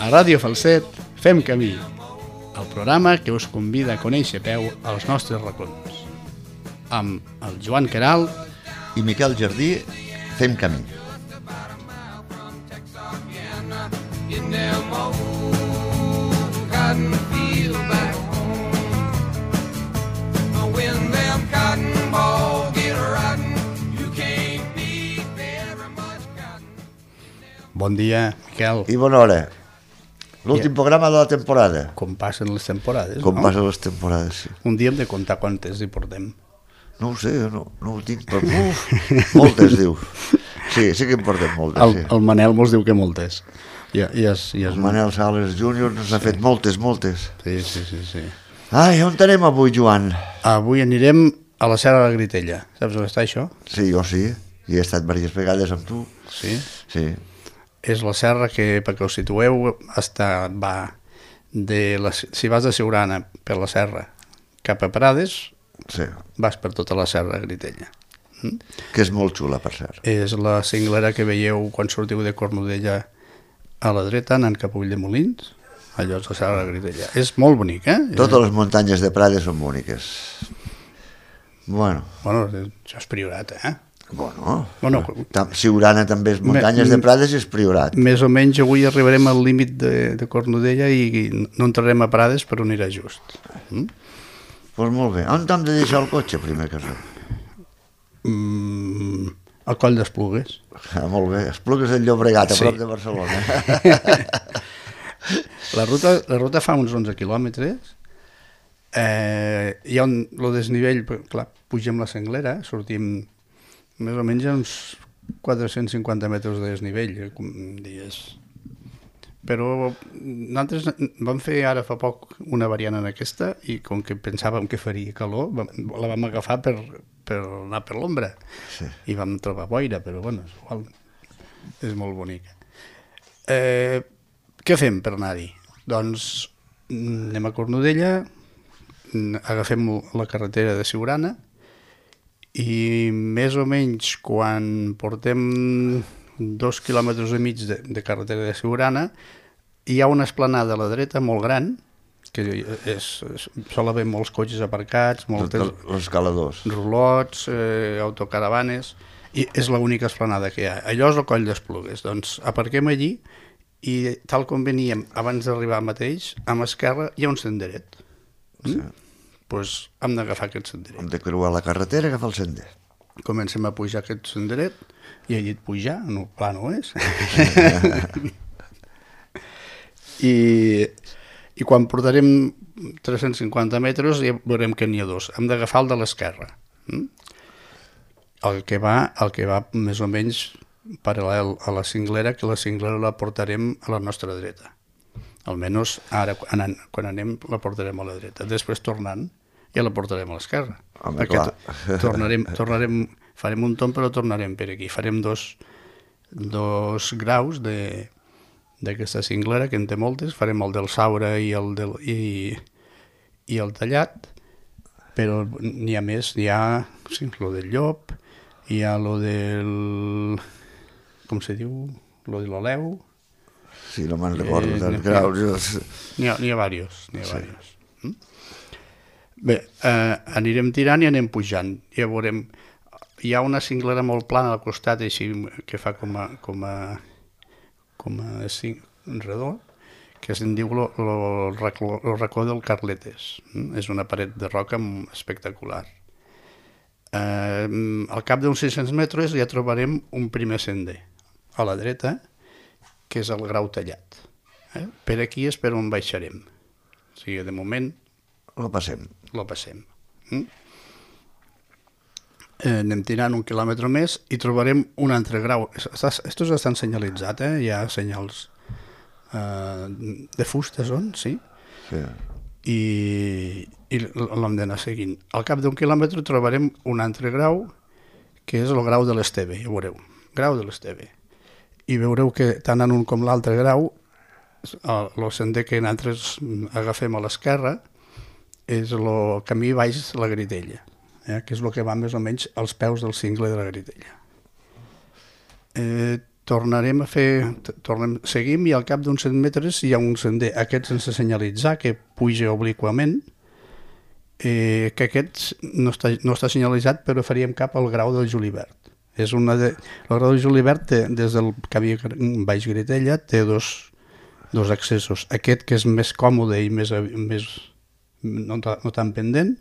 A Ràdio Falset fem camí, el programa que us convida a conèixer a peu els nostres racons. Amb el Joan Queralt i Miquel Jardí fem camí. Bon dia, Miquel. I bona hora. L'últim programa de la temporada. Com passen les temporades, Com no? passen les temporades, sí. Un dia hem de comptar quantes hi portem. No ho sé, no ho tinc, però moltes, diu. Sí que en portem moltes, sí. El Manel mos diu que moltes. El Manel Sales Júnior nos ha fet moltes. Sí. Ai, on anem avui, Joan? Avui anirem a la Serra de la Gritella. Saps on està això? Sí, jo sí. Hi he estat diverses vegades amb tu. Sí? Sí. És la serra que, perquè us situeu, si vas de Siurana per la serra cap a Prades, Sí. vas per tota la Serra de Gritella. Que és molt xula, per cert. És la cinglera que veieu quan sortiu de Cornudella a la dreta, anant cap a Ulldemolins. Allò és la Serra de Gritella. És molt bonic, eh? Totes les muntanyes de Prades són boniques. Bueno, això és Priorat, eh? Bueno, Siurana també és muntanyes de Prades i és Priorat. Més o menys avui arribarem al límit de Cornudella i no entrarem a Prades, però anirà just. Doncs molt bé. On hem de deixar el cotxe primer que res? Al Coll d'Esplugues. Molt bé. Esplugues del Llobregat, a prop de Barcelona. La ruta fa uns 11 quilòmetres. Hi ha el desnivell, clar, pugem la Senglera, sortim més o menys a uns 450 metres de desnivell, dies. Però nosaltres vam fer ara fa poc una variant en aquesta i com que pensàvem que faria calor, la vam agafar per anar per l'ombra. Sí. I vam trobar boira, però bueno, és molt bonica. Què fem per anar-hi? Doncs anem a Cornudella, agafem la carretera de Siurana i més o menys quan portem 2 quilòmetres i mig de carretera de Siurana hi ha una esplanada a la dreta molt gran que sol haver molts cotxes aparcats, Els escaladors, rulots, autocaravanes, i és l'única esplanada que hi ha. Allò és el Coll d'Esplugues. Doncs aparquem allí i tal com veníem abans d'arribar mateix, a l'esquerra hi ha un senderet. Sí. Doncs hem d'agafar aquest senderet. Hem de creuar la carretera i agafar el sender. Comencem a pujar aquest senderet, i he dit pujar, no, clar no és. I quan portarem 350 metres ja veurem que n'hi ha dos. Hem d'agafar el de l'esquerra. El que va més o menys paral·lel a la cinglera, que la cinglera la portarem a la nostra dreta. Almenys ara, quan anem, la portarem a la dreta. Després, tornant, ja la portarem a l'esquerra. Perquè farem un tomb, però tornarem per aquí. Farem dos graus d'aquesta cinglera, que en té moltes. Farem el del Saura i el Tallat, però n'hi ha més. Hi ha lo del Llop, hi ha lo del... com se diu? Lo de l'Oleu. Sí, no me'n recordo dels graus. N'hi ha diversos. Bé, anirem tirant i anem pujant. Ja veurem, hi ha una cinglera molt plana al costat, així, que fa com a redó, que se'n diu el racó del Carletes. És una paret de roca espectacular. Al cap d'uns 600 metres ja trobarem un primer sender a la dreta, que és el Grau Tallat. Per aquí és per on baixarem. O sigui, de moment... Lo passem. Anem tirant 1 quilòmetre més i trobarem un altre grau. Estos estan senyalitzats, hi ha senyals de fusta, sí? Sí. I l'hem d'anar seguint. Al cap d'1 quilòmetre trobarem un altre grau, que és el Grau de l'Esteve, ja veureu. Grau de l'Esteve. I veureu que tant en un com l'altre grau, el sender que nosaltres agafem a l'esquerra, és el camí baix de la Gritella, que és el que va més o menys als peus del cingle de la Gritella. tornarem a fer... Seguim i al cap d'uns 100 metres hi ha un sender, aquest sense senyalitzar, que puja obliquament, que aquest no està senyalitzat, però faríem cap al Grau del Julivert. El Grau del Julivert, des del camí Baix Gritella, té dos accessos. Aquest, que és més còmode i més no tan pendent,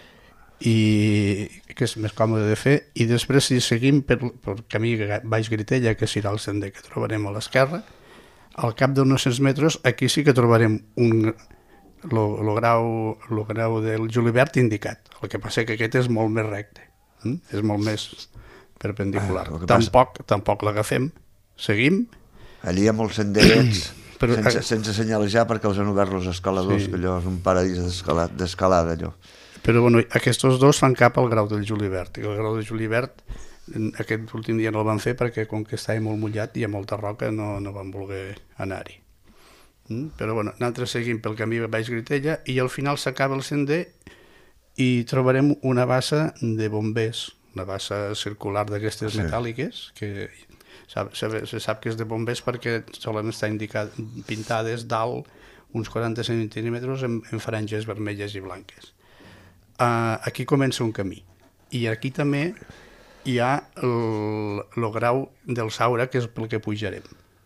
i que és més còmode de fer, i després si seguim per camí Baix Gritella, que serà el sender que trobarem a l'esquerra, al cap d'uns 100 metres aquí sí que trobarem el grau del Julivert indicat. El que passa que aquest és molt més recte, és molt més perpendicular. Tampoc l'agafem, seguim. Allí hi ha molts senderets sense senyalitzar perquè els han obert els escaladors, que allò és un paradís d'escalada, allò. Però bueno, aquests dos fan cap al Grau del Julivert, i el Grau del Julivert aquest últim dia no el van fer perquè com que estava molt mullat i hi ha molta roca no van voler anar-hi. Però bueno, nosaltres seguim pel camí Baix Gritella i al final s'acaba el sender i trobarem una bassa de bombers, una bassa circular d'aquestes metàl·liques, que se sap que és de bombers perquè solen estar pintades dalt uns 40 centímetres en franges vermelles i blanques. Aquí comença un camí i aquí també hi ha el Grau del Saura, que és pel que pujarem.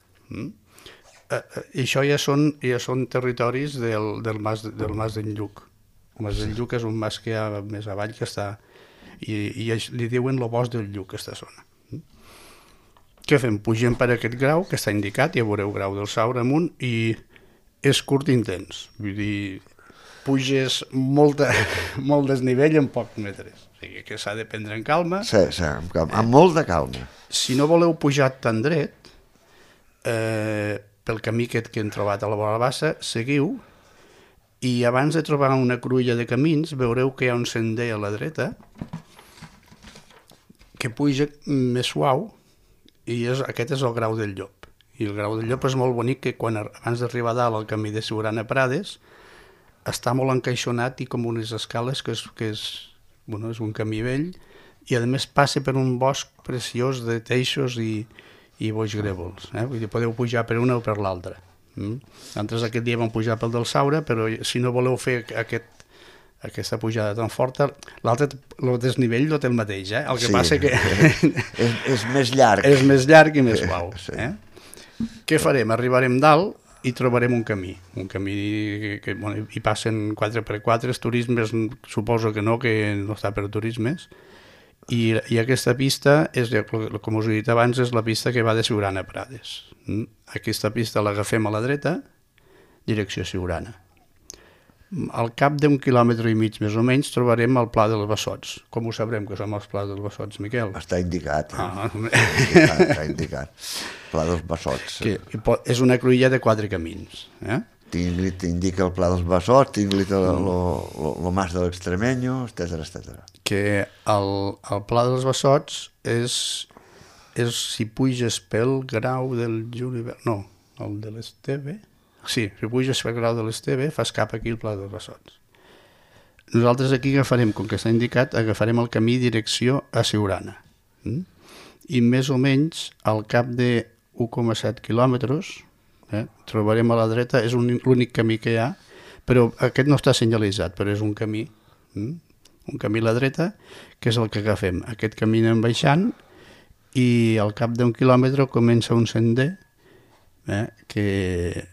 I això ja són territoris del Mas d'en Lluc. El Mas d'en Lluc és un mas que hi ha més avall, que està i li diuen el bosc del Lluc, aquesta zona. Què fem? Pugem per aquest grau que està indicat, ja veureu Grau del Saura amunt, i és curt i intens, vull dir, puges molt desnivell en pocs metres, o sigui que s'ha de prendre en calma. Sí, amb molt de calma. Si no voleu pujar tan dret, pel camí que hem trobat a la vora de la bassa, seguiu, i abans de trobar una cruïlla de camins veureu que hi ha un sender a la dreta que puja més suau, i aquest és el Grau del Llop. I el Grau del Llop és molt bonic, que abans d'arribar a dalt al camí de Siurana Prades està molt encaixonat i com unes escales que és un camí vell, i a més passa per un bosc preciós de teixos i boix grèvols. Vull dir, podeu pujar per una o per l'altra. Nosaltres aquest dia vam pujar pel del Saura, però si no voleu fer aquesta pujada tan forta, l'altre, el desnivell no té el mateix, el que passa que és més llarg. És més llarg i més suau. Què farem? Arribarem dalt i trobarem un camí que hi passen 4x4, turismes suposo que no està per turismes, i aquesta pista, com us he dit abans, és la pista que va de Siurana a Prades. Aquesta pista l'agafem a la dreta, direcció Siurana. Al cap d'1,5 quilòmetre més o menys trobarem el Pla dels Bessots. Com ho sabrem que som els Plats dels Bessots, Miquel? Està indicat. Està indicat. Pla dels Bessots. És una cruïlla de 4 camins. T'indica el Pla dels Bessots, t'indica el Mas de l'Extremenyo, etc. Que el Pla dels Bessots és si puges pel Grau del Julivert, no, el de l'Esteve. Sí, si puges pel Grau de l'Esteve, fas cap aquí al Pla dels Bessots. Nosaltres aquí agafarem, com que està indicat, agafarem el camí direcció a Siurana. I més o menys, al cap de 1,7 quilòmetres, trobarem a la dreta, és l'únic camí que hi ha, però aquest no està senyalitzat, però és un camí a la dreta, que és el que agafem. Aquest camí anem baixant i al cap d'1 quilòmetre comença un sender que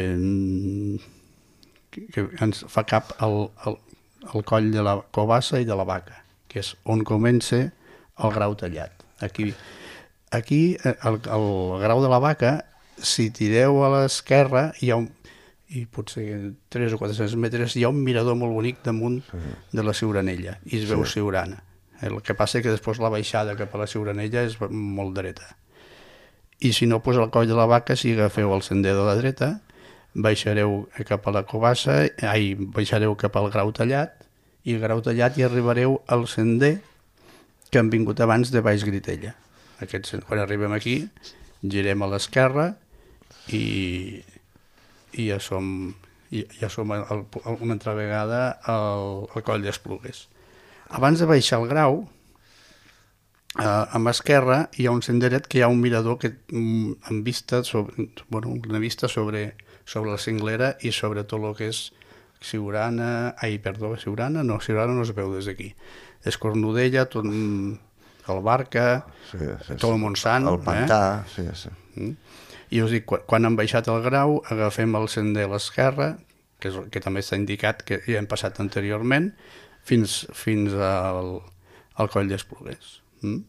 ens fa cap al coll de la Cobassa i de la Vaca, que és on comença el Grau Tallat. Aquí el Grau de la Vaca, si tireu a l'esquerra, i potser 3 o 400 metres, hi ha un mirador molt bonic damunt de la Siuranella, i es veu Siurana. El que passa que després la baixada cap a la Siuranella és molt dreta. I si no, al coll de la Vaca, si agafeu el sender de la dreta, baixareu cap a la Cobassa, baixareu cap al Grau Tallat, i al Grau Tallat hi arribareu al sender que hem vingut abans de Baix Gritella. Quan arribem aquí, girem a l'esquerra i ja som una altra vegada al coll d'Esplugues. Abans de baixar el Grau, a mà esquerra hi ha un senderet que hi ha un mirador que, amb vista una vista sobre la cinglera i sobre tot el que és Siurana no es veu des d'aquí. És Cornudella, tot el Barca, tot el Montsant. El Pantà, sí. I us dic, quan hem baixat el Grau, agafem el sender a l'esquerra, que també està indicat, que ja hem passat anteriorment, fins al Coll d'Esplugues.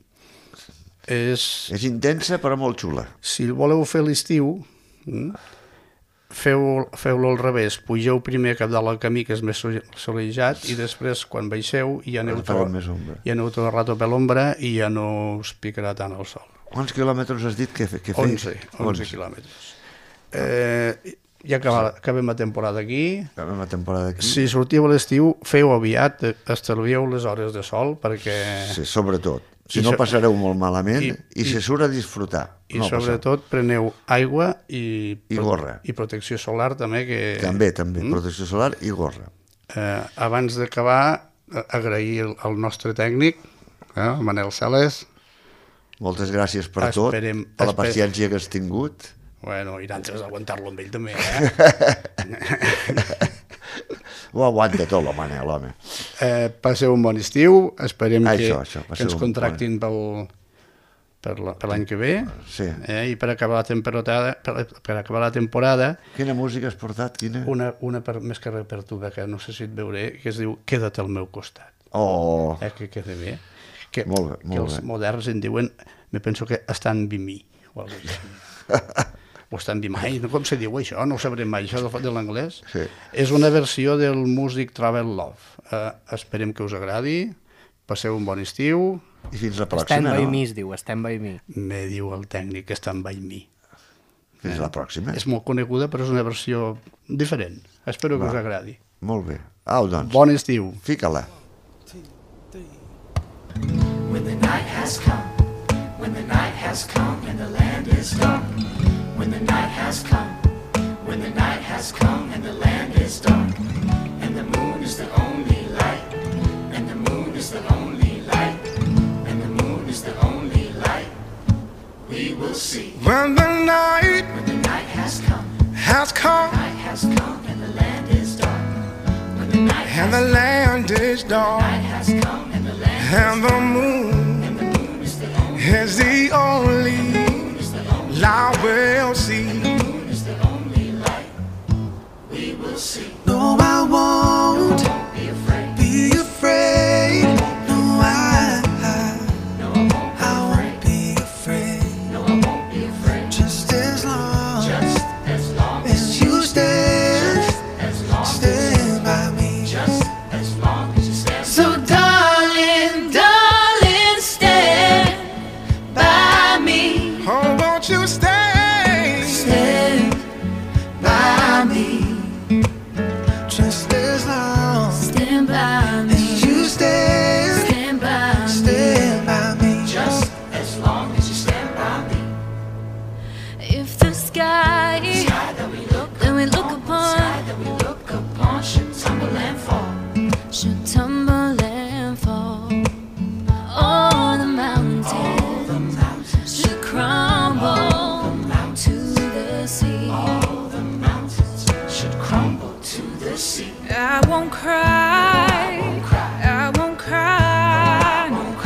És intensa però molt xula. Si el voleu fer l'estiu, feu-lo al revés, pugeu primer cap dalt al camí, que és més solejat, i després, quan baixeu, ja aneu tot el rato per l'ombra i ja no us picarà tant el sol. Quants quilòmetres has dit que feies? 11 quilòmetres. Ja acabem la temporada aquí. Si sortiu a l'estiu, feu aviat, estalvieu les hores de sol, perquè... Sí, sobretot. Si no passareu molt malament i se surt a disfrutar. I sobretot preneu aigua i gorra. I protecció solar també. També, protecció solar i gorra. Abans d'acabar, agrair al nostre tècnic, el Manel Sales. Moltes gràcies per tot, per la paciència que has tingut. Bueno, i d'altres aguantar-lo amb ell també, Ho aguanta tot, l'home. Passeu un bon estiu, esperem que ens contractin per l'any que ve, i per acabar la temporada... Quina música has portat? Una més que res per tu, que no sé si et veuré, que es diu Queda't al meu costat. Que queda bé. Que els moderns en diuen, me penso que estan by mi, o alguna cosa. O estan by mai, com se diu això? No ho sabrem mai, això de l'anglès. És una versió del músic Travel Love. Esperem que us agradi, passeu un bon estiu. I fins la pròxima, no? Stand by me es diu, Stand by me. Me diu el tècnic, Stand by me. Fins la pròxima. És molt coneguda, però és una versió diferent. Espero que us agradi. Molt bé. Au, doncs. Bon estiu. Fica-la. When the night has come, when the night has come and the land is dark. When the night has come, when the night has come and the land is dark. And the moon is the only light, and the moon is the only light, and the moon is the only light we will see. When the night has come, night has come and the land is dark. When the night and the land is dark, night has come and the land and the moon is the only light we'll see. The moon is the only light we will see. No, I won't be afraid. Be afraid. No, I won't be afraid. No, I won't be afraid. Just as long as you stand, stand by me. Just as long as you stand. So darling, darling, stand by me. Oh, won't you stay? Stand by me. Just as long Stand by me. as you stand, Stand by me. stand by me. Just as long as you stand by me. If the sky That we look that we look upon that we look upon should tumble and fall. should tumble and fall, all the mountains should crumble to the sea. All the mountains should crumble to the sea. I won't cry. I won't cry.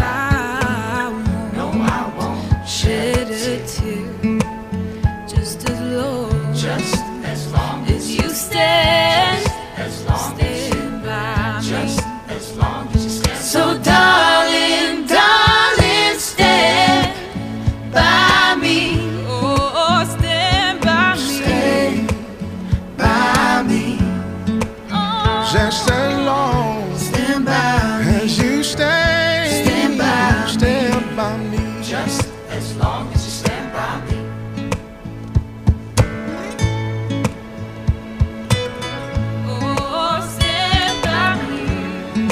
No, I won't Shed a tear. Just as long just as long as you stand. as long Stand by me. just as long as you stand. So darling, darling, stand by me. Oh, stand by me. Stand by me. Oh, Just as long stand by me. as you stay, Stand by stand by me. Just as long as you stand by me. Oh, stand by me.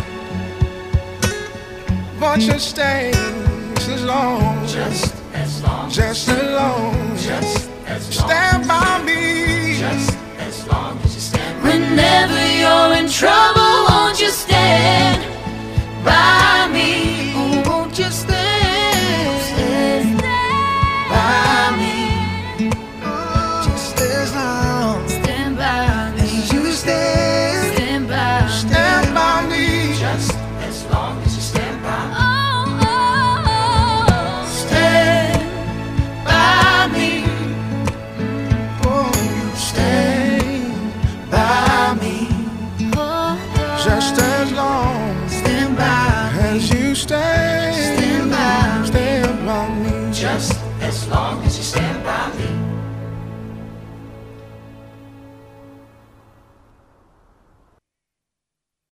Won't you stay as long, Just as long just as long, just as long stand by me. just as long as you stand by me. Whenever you're in trouble, won't you stand by me? Oh, won't you stand long as